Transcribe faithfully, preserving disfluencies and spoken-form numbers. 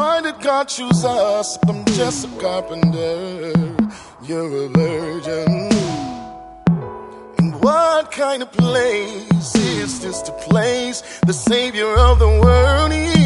Why did God choose us? I'm just a carpenter. You're a virgin. And what kind of place is this to place the Savior of the world?